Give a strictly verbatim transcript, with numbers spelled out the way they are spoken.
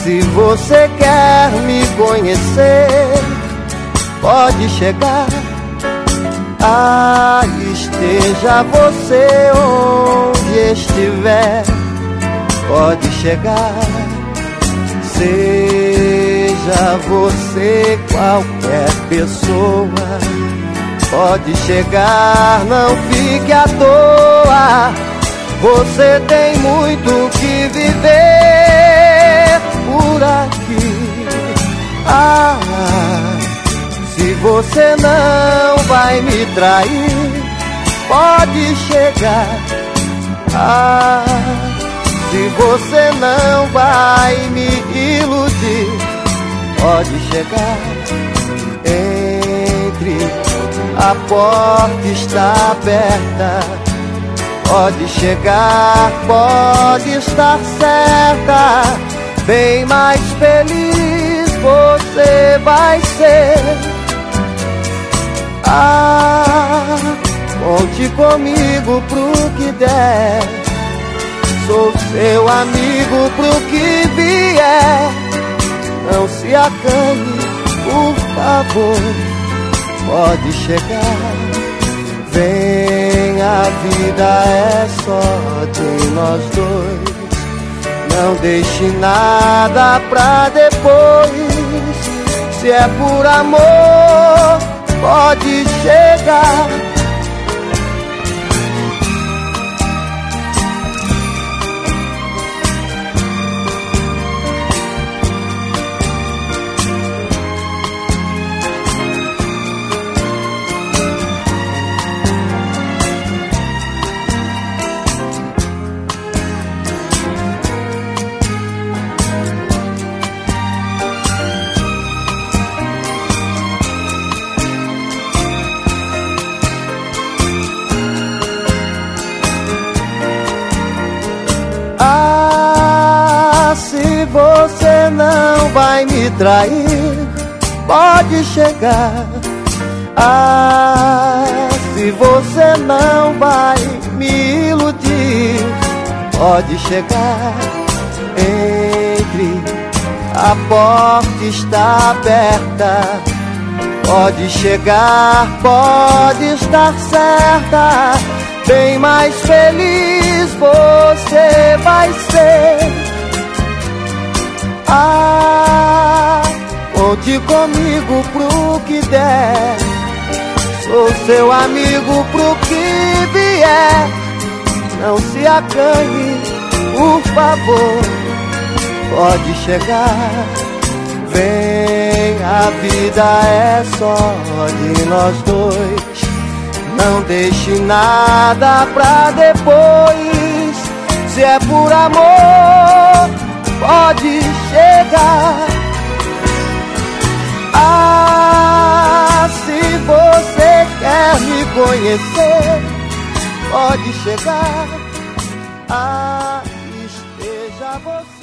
Se você quer me conhecer, pode chegar. Ah, esteja você onde estiver, pode chegar. Seja você qualquer pessoa, pode chegar, não fique à toa. Você tem muito que viver por aqui. Ah, se você não vai me trair, pode chegar. Ah, se você não vai me iludir, pode chegar. Entre, a porta está aberta, pode chegar, pode estar certa. Bem mais feliz você vai ser. Ah, conte comigo pro que der, sou seu amigo pro que vier. Não se acanhe, por favor, pode chegar. Vem, a vida é só de nós dois. Não deixe nada pra depois. Se é por amor, pode chegar. Ah, se você não vai me trair, pode chegar. Ah, se você não vai me iludir, pode chegar. Entre, a porta está aberta, pode chegar, pode estar certa. Bem mais feliz você vai ser. Ah, conte comigo pro que der, sou seu amigo pro que vier. Não se acanhe, por favor, pode chegar. Vem, a vida é só de nós dois. Não deixe nada pra depois. Se é por amor, pode chegar. Ah, se você quer me conhecer, pode chegar. Ah, esteja você.